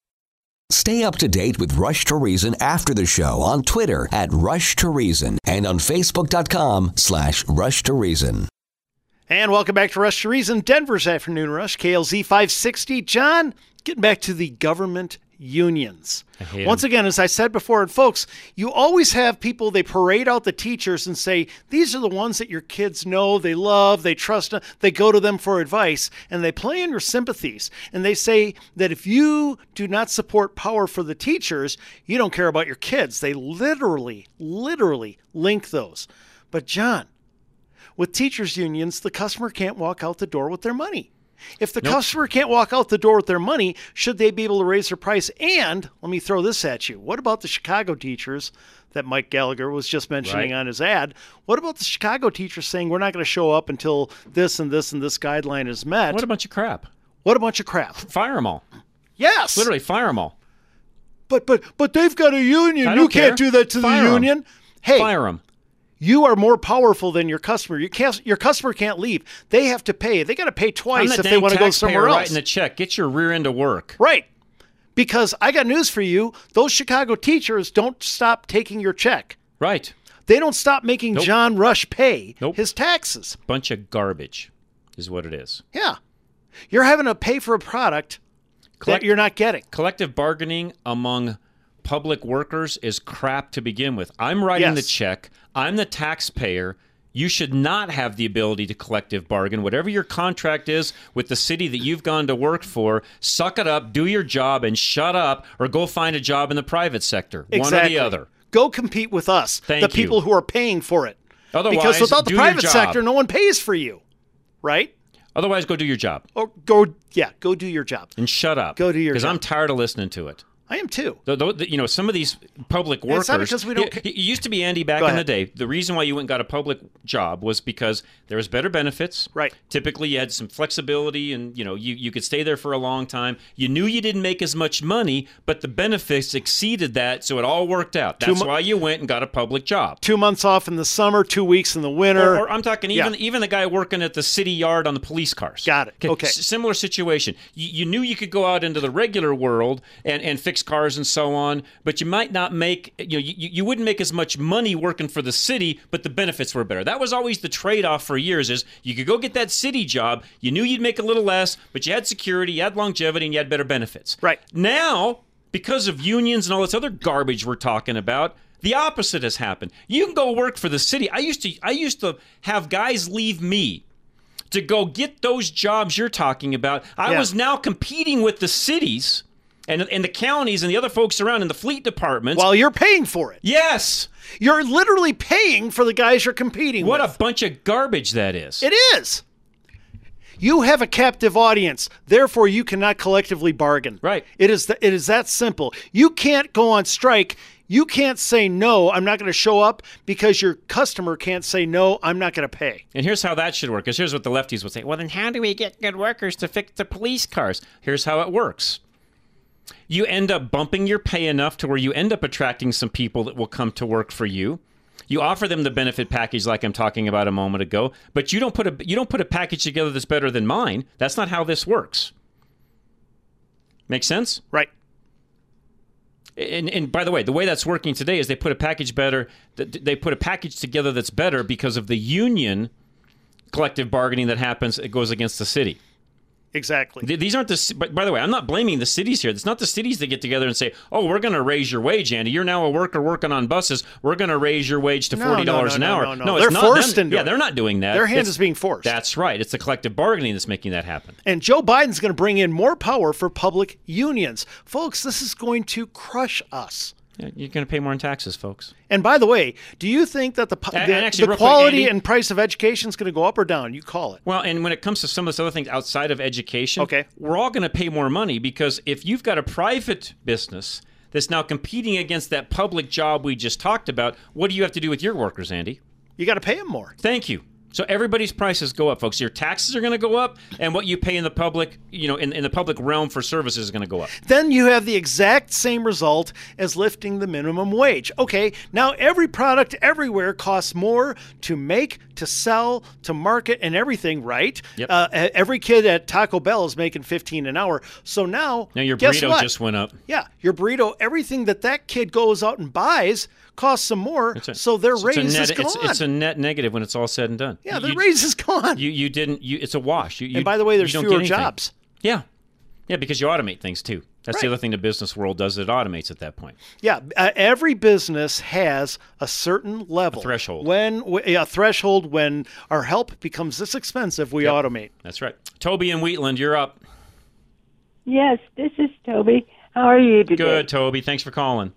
Stay up to date with Rush to Reason after the show on Twitter at Rush to Reason and on Facebook dot com slash Rush to Reason. And welcome back to Rush to Reason, Denver's Afternoon Rush, K L Z five sixty. John, getting back to the government unions. Once again, as I said before, and folks, you always have people, they parade out the teachers and say, these are the ones that your kids know, they love, they trust, they go to them for advice, and they play in your sympathies. And they say that if you do not support power for the teachers, you don't care about your kids. They literally, literally link those. But John, with teachers' unions, the customer can't walk out the door with their money. If the nope. customer can't walk out the door with their money, should they be able to raise their price? And let me throw this at you. What about the Chicago teachers that Mike Gallagher was just mentioning right. on his ad? What about the Chicago teachers saying we're not going to show up until this and this and this guideline is met? What a bunch of crap. What a bunch of crap. Fire them all. Yes. Literally fire them all. But but but they've got a union. I You don't can't care. do that to Fire the 'em. union. Hey. Fire them. You are more powerful than your customer. You can't, your customer can't leave. They have to pay. They got to pay twice I'm the if they want to go taxpayer somewhere else. writing the check. Get your rear end to work. Right. Because I got news for you. Those Chicago teachers don't stop taking your check. Right. They don't stop making Nope. John Rush pay Nope. his taxes. Bunch of garbage is what it is. Yeah. You're having to pay for a product Collect- that you're not getting. Collective bargaining among public workers is crap to begin with. I'm writing Yes. the check. I'm the taxpayer. You should not have the ability to collective bargain. Whatever your contract is with the city that you've gone to work for, suck it up, do your job, and shut up, or go find a job in the private sector. Exactly. One or the other. Go compete with us, Thank the people you. who are paying for it. Otherwise, because without the do your private job. sector, no one pays for you, right? Otherwise, go do your job. Or go, yeah, go do your job. And shut up. Go do your Because job. I'm tired of listening to it. I am too. The, the, the, you know, some of these public And workers. it's not because we don't- It, it used to be, Andy, back Go in the ahead. day. The reason why you went and got a public job was because there was better benefits. Right. Typically, you had some flexibility, and you know, you, you could stay there for a long time. You knew you didn't make as much money, but the benefits exceeded that, so it all worked out. Two That's mo- why you went and got a public job. Two months off in the summer, two weeks in the winter. Or, or I'm talking Yeah. even even the guy working at the city yard on the police cars. Got it. Okay. S- similar situation. You, you knew you could go out into the regular world and, and fix cars and so on, but you might not make, you know, you, you wouldn't make as much money working for the city, but the benefits were better. That was always the trade-off for years is you could go get that city job, you knew you'd make a little less, but you had security, you had longevity, and you had better benefits. Right. Now, because of unions and all this other garbage we're talking about, the opposite has happened. You can go work for the city. I used to I used to have guys leave me to go get those jobs you're talking about. I Yeah. was now competing with the cities and, and the counties and the other folks around in the fleet departments. While you're paying for it. Yes. You're literally paying for the guys you're competing What with. a bunch of garbage that is. It is. You have a captive audience, therefore you cannot collectively bargain. Right. It is th- it is that simple. You can't go on strike. You can't say no, I'm not going to show up because your customer can't say no, I'm not going to pay. And here's how that should work, because here's what the lefties would say. Well, then how do we get good workers to fix the police cars? Here's how it works. You end up bumping your pay enough to where you end up attracting some people that will come to work for you. You offer them the benefit package like I'm talking about a moment ago, but you don't put a you don't put a package together that's better than mine. That's not how this works. Make sense? Right. And, and by the way, the way that's working today is they put a package better. They put a package together that's better because of the union collective bargaining that happens. It goes against the city. Exactly. Th- These aren't the. But by the way, I'm not blaming the cities here. It's not the cities that get together and say, "Oh, we're going to raise your wage, Andy. You're now a worker working on buses. We're going to raise your wage to No, forty dollars no, no, an no, hour." no, no. it's They're not forced them. into Yeah, it. they're not doing that. Their hand It's- is being forced. That's right. It's the collective bargaining that's making that happen. And Joe Biden's going to bring in more power for public unions. Folks, this is going to crush us. Yeah, you're going to pay more in taxes, folks. And by the way, do you think that the, pu- And- the, and actually, the real quick, quality Andy- and price of education is going to go up or down? You call it. Well, and when it comes to some of this other things outside of education, Okay. we're all going to pay more money because if you've got a private business that's now competing against that public job we just talked about, what do you have to do with your workers, Andy? You got to pay them more. Thank you. So everybody's prices go up, folks. Your taxes are going to go up, and what you pay in the public, you know, in, in the public realm for services is going to go up. Then you have the exact same result as lifting the minimum wage. Okay, now every product everywhere costs more to make, to sell, to market, and everything, right? Yep. Uh, e- every kid at Taco Bell is making fifteen an hour. So now, Now your guess burrito what? just went up. Yeah, your burrito, everything that that kid goes out and buys costs some more, It's a- so their it's a raise net, is gone. It's, it's a net negative when it's all said and done. yeah, You- their you- raise is gone. You you didn't. You, it's a wash. You, you, and by the way, there's you don't fewer get anything. jobs. Yeah, yeah, because you automate things too. That's the Right. other thing the business world does. It automates at that point. Yeah, uh, every business has a certain level, A threshold. When w- yeah, a threshold when our help becomes this expensive, we Yep. automate. That's right. Toby and Wheatland, you're up. Yes, this is Toby. How are you today? Good, Toby. Thanks for calling.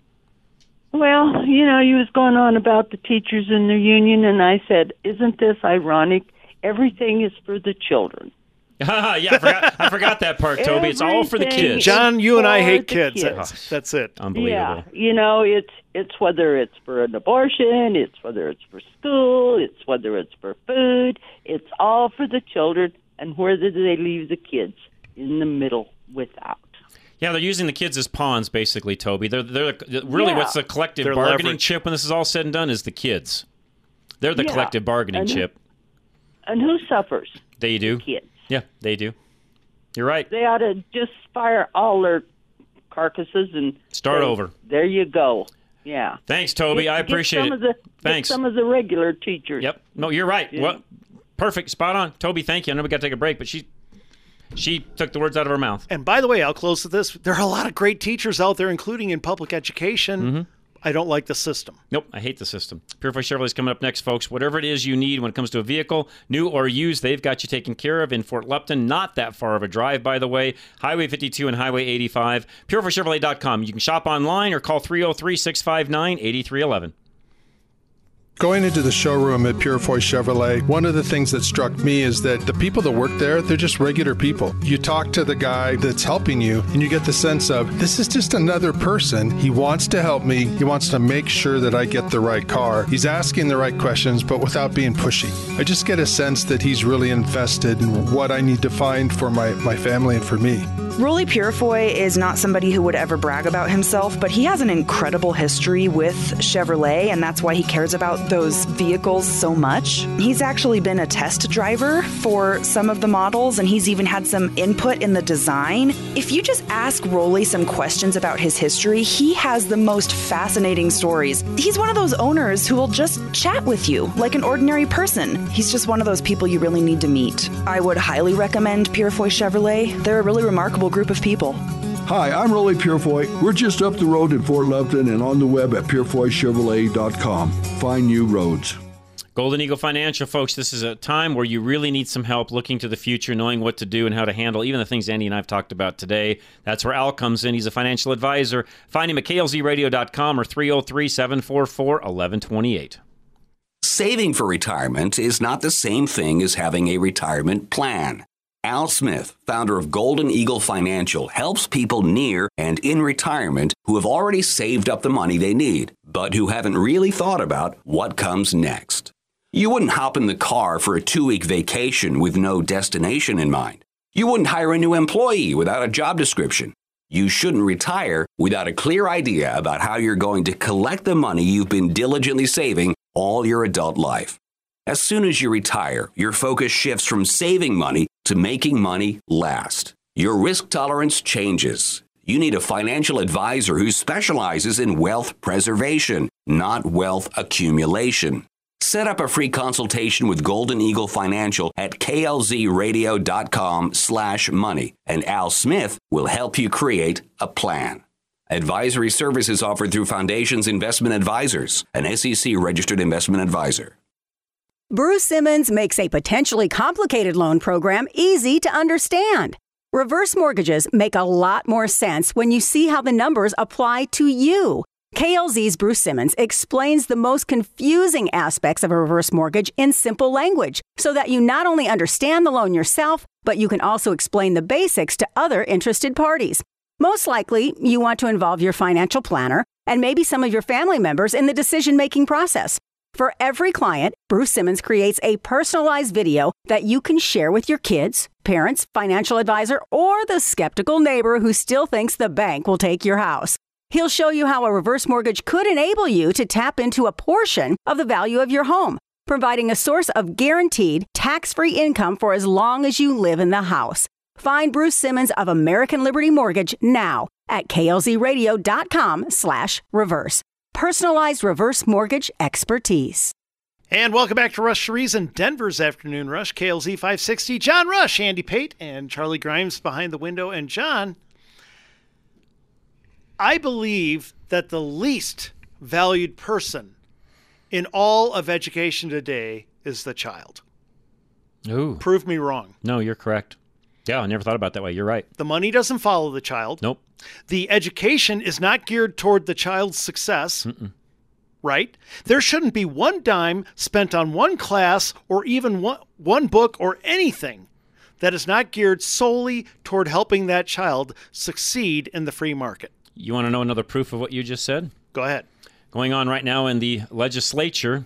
Well, you know, you was going on about the teachers in the union, and I said, isn't this ironic? Everything is for the children. yeah, I forgot. I forgot that part, Toby. It's all for the Everything kids. John, you and I for hate the kids. kids. That's, that's it. Unbelievable. Yeah, you know, it's it's whether it's for an abortion, it's whether it's for school, it's whether it's for food. It's all for the children, and where do they leave the kids? In the middle, without. Yeah, they're using the kids as pawns, basically, Toby. They're they're really Yeah. what's the collective They're bargaining leverage. chip when this is all said and done is the kids. They're the Yeah. collective bargaining And- chip. And who suffers? They do. Kids. Yeah, they do. You're right. They ought to just fire all their carcasses and Start say, over. There you go. Yeah. Thanks, Toby. Get- I get appreciate some it. Of the, Thanks. Get some of the regular teachers. Yep. No, you're right. Yeah. Well, perfect. Spot on. Toby, thank you. I know we got to take a break, but she she took the words out of her mouth. And by the way, I'll close with this. There are a lot of great teachers out there, including in public education. Mm-hmm. I don't like the system. Nope, I hate the system. Purify Chevrolet's coming up next, folks. Whatever it is you need when it comes to a vehicle, new or used, they've got you taken care of in Fort Lupton. Not that far of a drive, by the way. Highway fifty-two and Highway eighty-five. Purify Chevrolet dot com. You can shop online or call three oh three, six five nine, eight three one one. Going into the showroom at Purefoy Chevrolet, one of the things that struck me is that the people that work there, they're just regular people. You talk to the guy that's helping you, and you get the sense of, this is just another person. He wants to help me. He wants to make sure that I get the right car. He's asking the right questions, but without being pushy. I just get a sense that he's really invested in what I need to find for my, my family and for me. Rolly Purefoy is not somebody who would ever brag about himself, but he has an incredible history with Chevrolet, and that's why he cares about those vehicles so much. He's actually been a test driver for some of the models, and he's even had some input in the design. If you just ask Rolly some questions about his history, he has the most fascinating stories. He's one of those owners who will just chat with you like an ordinary person. He's just one of those people you really need to meet. I would highly recommend Purefoy Chevrolet. They're a really remarkable group of people. Hi, I'm Rolly Purefoy. We're just up the road in Fort Leaventon and on the web at purefoy chevrolet dot com. Find new roads. Golden Eagle Financial, folks, this is a time where you really need some help looking to the future, knowing what to do and how to handle even the things Andy and I have talked about today. That's where Al comes in. He's a financial advisor. Find him at K L Z radio dot com or three oh three, seven four four, one one two eight. Saving for retirement is not the same thing as having a retirement plan. Al Smith, founder of Golden Eagle Financial, helps people near and in retirement who have already saved up the money they need, but who haven't really thought about what comes next. You wouldn't hop in the car for a two-week vacation with no destination in mind. You wouldn't hire a new employee without a job description. You shouldn't retire without a clear idea about how you're going to collect the money you've been diligently saving all your adult life. As soon as you retire, your focus shifts from saving money to making money last. Your risk tolerance changes. You need a financial advisor who specializes in wealth preservation, not wealth accumulation. Set up a free consultation with Golden Eagle Financial at K L Z radio dot com slash money, and Al Smith will help you create a plan. Advisory services offered through Foundations Investment Advisors, an S E C-registered investment advisor. Bruce Simmons makes a potentially complicated loan program easy to understand. Reverse mortgages make a lot more sense when you see how the numbers apply to you. K L Z's Bruce Simmons explains the most confusing aspects of a reverse mortgage in simple language so that you not only understand the loan yourself, but you can also explain the basics to other interested parties. Most likely, you want to involve your financial planner and maybe some of your family members in the decision-making process. For every client, Bruce Simmons creates a personalized video that you can share with your kids, parents, financial advisor, or the skeptical neighbor who still thinks the bank will take your house. He'll show you how a reverse mortgage could enable you to tap into a portion of the value of your home, providing a source of guaranteed, tax-free income for as long as you live in the house. Find Bruce Simmons of American Liberty Mortgage now at K L Z radio dot com slash reverse. Personalized reverse mortgage expertise. And welcome back to Rush to Reason, Denver's Afternoon Rush, K L Z five sixty. John Rush, Andy Pate, and Charlie Grimes behind the window. And John, I believe that the least valued person in all of education today is the child. Ooh. Prove me wrong. No, you're correct. Yeah, I never thought about it that way. You're right. The money doesn't follow the child. Nope. The education is not geared toward the child's success. Mm-mm. Right? There shouldn't be one dime spent on one class or even one, one book or anything that is not geared solely toward helping that child succeed in the free market. You want to know another proof of what you just said? Go ahead. Going on right now in the legislature,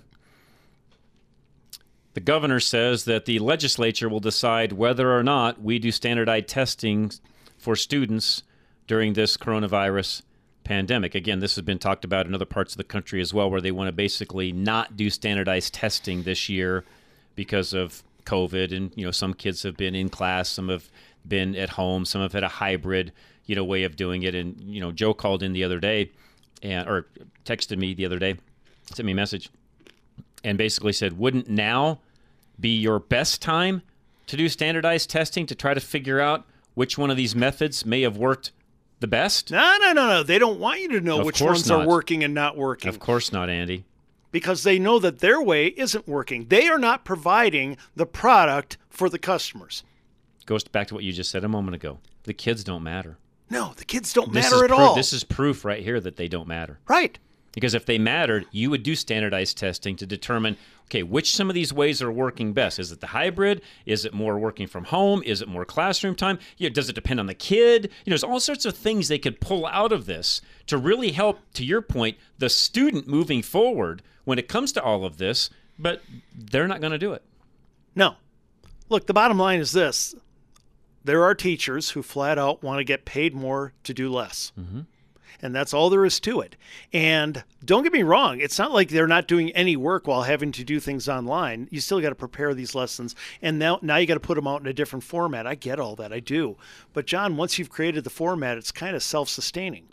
the governor says that the legislature will decide whether or not we do standardized testing for students during this coronavirus pandemic. Again, this has been talked about in other parts of the country as well, where they want to basically not do standardized testing this year because of COVID. And, you know, some kids have been in class, some have been at home, some have had a hybrid, you know, way of doing it. And, you know, Joe called in the other day and or texted me the other day, sent me a message, and basically said, wouldn't now be your best time to do standardized testing to try to figure out which one of these methods may have worked the best? No, no, no, no. They don't want you to know of which ones not. are working and not working. Of course not, Andy. Because they know that their way isn't working. They are not providing the product for the customers. Goes back to what you just said a moment ago. The kids don't matter. No, the kids don't this matter at proof, all. This is proof right here that they don't matter. Right. Because if they mattered, you would do standardized testing to determine, okay, which some of these ways are working best. Is it the hybrid? Is it more working from home? Is it more classroom time? You know, does it depend on the kid? You know, there's all sorts of things they could pull out of this to really help, to your point, the student moving forward when it comes to all of this, but they're not going to do it. No. Look, the bottom line is this. There are teachers who flat out want to get paid more to do less. Mm-hmm. And that's all there is to it. And don't get me wrong, it's not like they're not doing any work while having to do things online. You still got to prepare these lessons. And now, now you got to put them out in a different format. I get all that. I do. But, John, once you've created the format, it's kind of self-sustaining.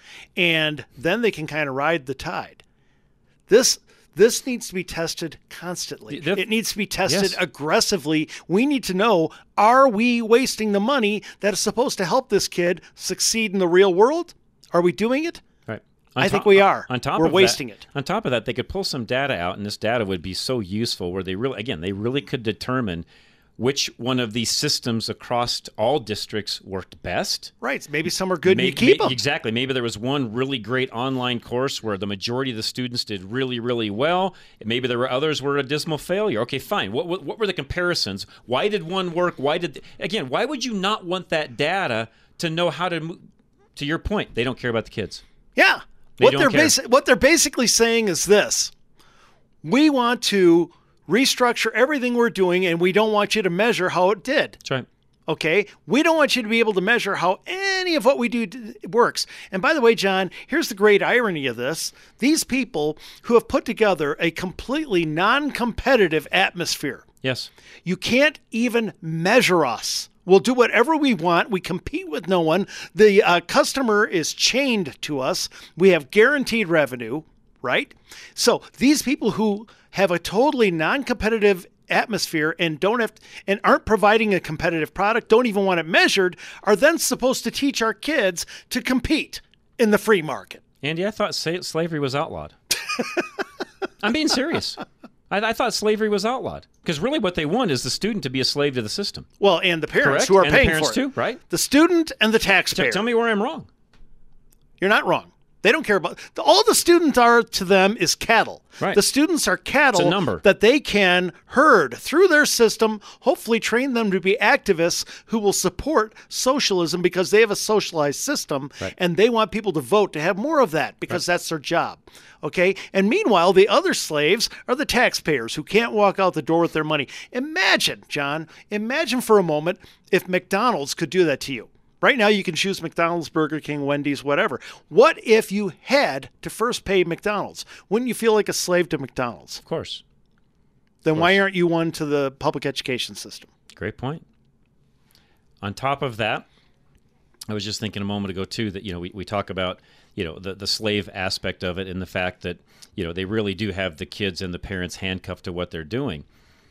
And then they can kind of ride the tide. This this needs to be tested constantly. The, it needs to be tested yes. aggressively. We need to know, are we wasting the money that is supposed to help this kid succeed in the real world? Are we doing it? Right. I On think top, we are. On top We're of wasting that, it. On top of that, they could pull some data out, and this data would be so useful where they really, again, they really could determine which one of these systems across all districts worked best. Right. Maybe some are good maybe, and you keep maybe, them. Exactly. Maybe there was one really great online course where the majority of the students did really, really well. Maybe there were others were a dismal failure. Okay, fine. What, what, what were the comparisons? Why did one work? Why did, again, why would you not want that data to know how to move? To your point, they don't care about the kids. Yeah. They what don't they're care. basi- what they're basically saying is this. We want to restructure everything we're doing, and we don't want you to measure how it did. That's right. Okay? We don't want you to be able to measure how any of what we do d- works. And by the way, John, here's the great irony of this. These people who have put together a completely non-competitive atmosphere. Yes. You can't even measure us. We'll do whatever we want. We compete with no one. The uh, customer is chained to us. We have guaranteed revenue, right? So these people who have a totally non-competitive atmosphere and don't have and aren't providing a competitive product, don't even want it measured, are then supposed to teach our kids to compete in the free market. Andy, I thought sa- slavery was outlawed. I'm being serious. I, I thought slavery was outlawed because really what they want is the student to be a slave to the system. Well, and the parents Correct? who are and paying the parents for it. too, right? The student and the taxpayer. T- tell me where I'm wrong. You're not wrong. They don't care about all the students are to them is cattle. Right. The students are cattle It's a number. that they can herd through their system, hopefully train them to be activists who will support socialism because they have a socialized system Right. and they want people to vote to have more of that because that's their job. Okay? And meanwhile, the other slaves are the taxpayers who can't walk out the door with their money. Imagine, John, imagine for a moment if McDonald's could do that to you. Right now, you can choose McDonald's, Burger King, Wendy's, whatever. What if you had to first pay McDonald's? Wouldn't you feel like a slave to McDonald's? Of course. Then Of course. why aren't you one to the public education system? Great point. On top of that, I was just thinking a moment ago, too, that, you know, we, we talk about, you know, the, the slave aspect of it and the fact that, you know, they really do have the kids and the parents handcuffed to what they're doing.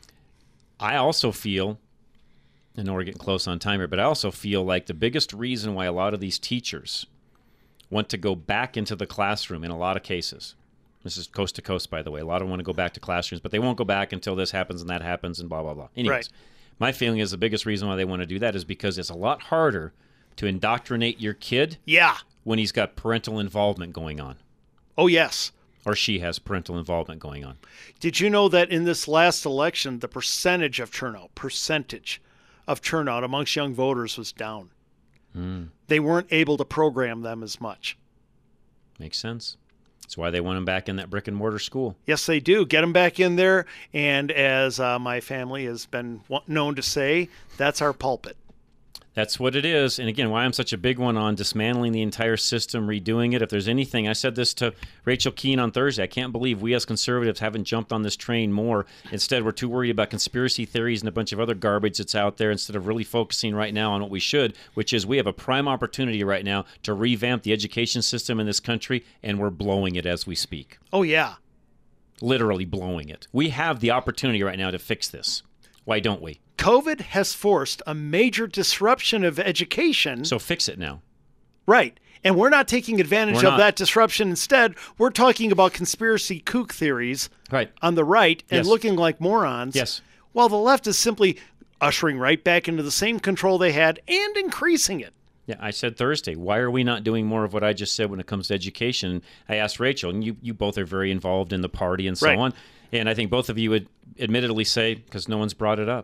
I also feel, I know we're getting close on time here, but I also feel like the biggest reason why a lot of these teachers want to go back into the classroom in a lot of cases, this is coast to coast, by the way, a lot of them want to go back to classrooms, but they won't go back until this happens and that happens and blah, blah, blah. Anyways, Right. my feeling is the biggest reason why they want to do that is because it's a lot harder to indoctrinate your kid Yeah. when he's got parental involvement going on. Oh, yes. Or she has parental involvement going on. Did you know that in this last election, the percentage of turnout, percentage of turnout amongst young voters was down? Mm, They weren't able to program them as much. makes sense. That's why they want them back in that brick and mortar school. Yes, they do. Get them back in there. And as uh, my family has been wa- known to say, that's our pulpit. That's what it is. And again, why I'm such a big one on dismantling the entire system, redoing it. If there's anything, I said this to Rachel Keene on Thursday, I can't believe we as conservatives haven't jumped on this train more. Instead, we're too worried about conspiracy theories and a bunch of other garbage that's out there instead of really focusing right now on what we should, which is we have a prime opportunity right now to revamp the education system in this country, and we're blowing it as we speak. Oh, yeah. Literally blowing it. We have the opportunity right now to fix this. Why don't we? COVID has forced a major disruption of education. So fix it now. Right. And we're not taking advantage We're of not. that disruption. Instead, we're talking about conspiracy kook theories Right. on the right and Yes. looking like morons. Yes. While the left is simply ushering right back into the same control they had and increasing it. Yeah, I said Thursday. Why are we not doing more of what I just said when it comes to education? I asked Rachel, and you, you both are very involved in the party and so Right. on. And I think both of you would admittedly say, because no one's brought it up.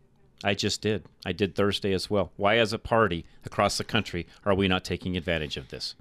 I just did. I did Thursday as well. Why, as a party across the country, are we not taking advantage of this?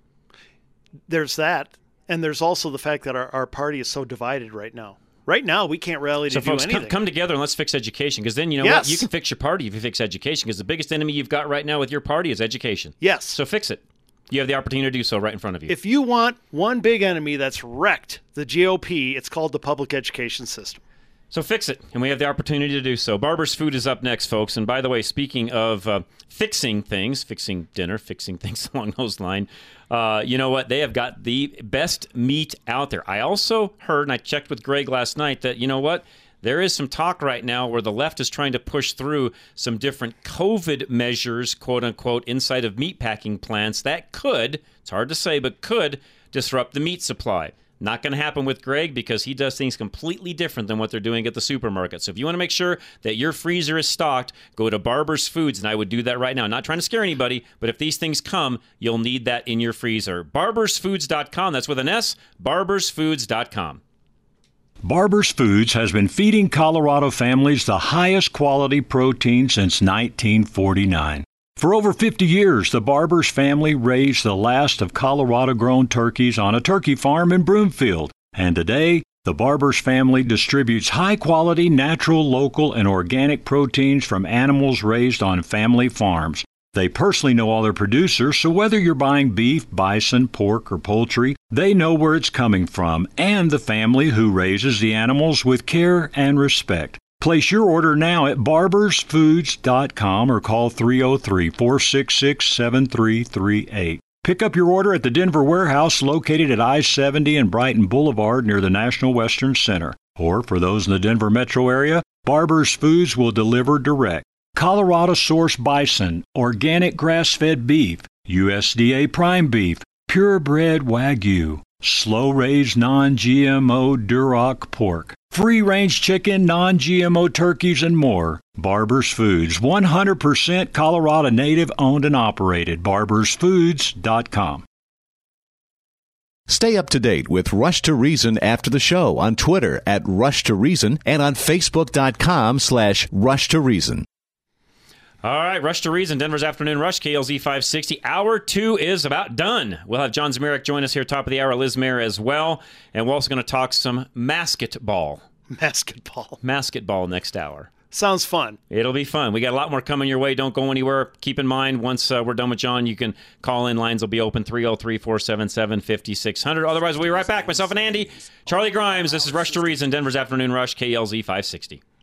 There's that. And there's also the fact that our, our party is so divided right now. Right now, we can't rally to So, do folks, anything. come, come together and let's fix education. Because then, you know Yes. what? You can fix your party if you fix education. Because the biggest enemy you've got right now with your party is education. Yes. So fix it. You have the opportunity to do so right in front of you. If you want one big enemy that's wrecked the G O P, it's called the public education system. So fix it, and we have the opportunity to do so. Barber's Food is up next, folks. And by the way, speaking of uh, fixing things, fixing dinner, fixing things along those lines, uh, you know what? They have got the best meat out there. I also heard, and I checked with Greg last night, that, you know what? There is some talk right now where the left is trying to push through some different COVID measures, quote unquote, inside of meatpacking plants that could, it's hard to say, but could disrupt the meat supply. Not going to happen with Greg because he does things completely different than what they're doing at the supermarket. So if you want to make sure that your freezer is stocked, go to Barber's Foods, and I would do that right now. Not trying to scare anybody, but if these things come, you'll need that in your freezer. barbers foods dot com. That's with an S. barbers foods dot com. Barber's Foods has been feeding Colorado families the highest quality protein since nineteen forty-nine. For over fifty years, the Barber's family raised the last of Colorado-grown turkeys on a turkey farm in Broomfield. And today, the Barber's family distributes high-quality, natural, local, and organic proteins from animals raised on family farms. They personally know all their producers, so whether you're buying beef, bison, pork, or poultry, they know where it's coming from and the family who raises the animals with care and respect. Place your order now at barbers foods dot com or call three oh three, four six six, seven three three eight. Pick up your order at the Denver warehouse located at I seventy and Brighton Boulevard near the National Western Center. Or for those in the Denver metro area, Barber's Foods will deliver direct. Colorado-sourced bison, organic grass-fed beef, U S D A prime beef, purebred Wagyu, slow-raised non-G M O Duroc pork, free-range chicken, non-G M O turkeys, and more. Barber's Foods, one hundred percent Colorado native owned and operated. barbers foods dot com. Stay up to date with Rush to Reason after the show on Twitter at Rush to Reason and on Facebook dot com slash Rush to Reason. All right, Rush to Reason, Denver's Afternoon Rush, K L Z five sixty. Hour two is about done. We'll have John Zmirak join us here top of the hour, Liz Mayer as well. And we're also going to talk some basketball. Basketball. Basketball next hour. Sounds fun. It'll be fun. We got a lot more coming your way. Don't go anywhere. Keep in mind, once uh, we're done with John, you can call in. Lines will be open, three oh three, four seven seven, five six zero zero. Otherwise, we'll be right back. Myself and Andy, Charlie Grimes. This is Rush to Reason, Denver's Afternoon Rush, K L Z five sixty.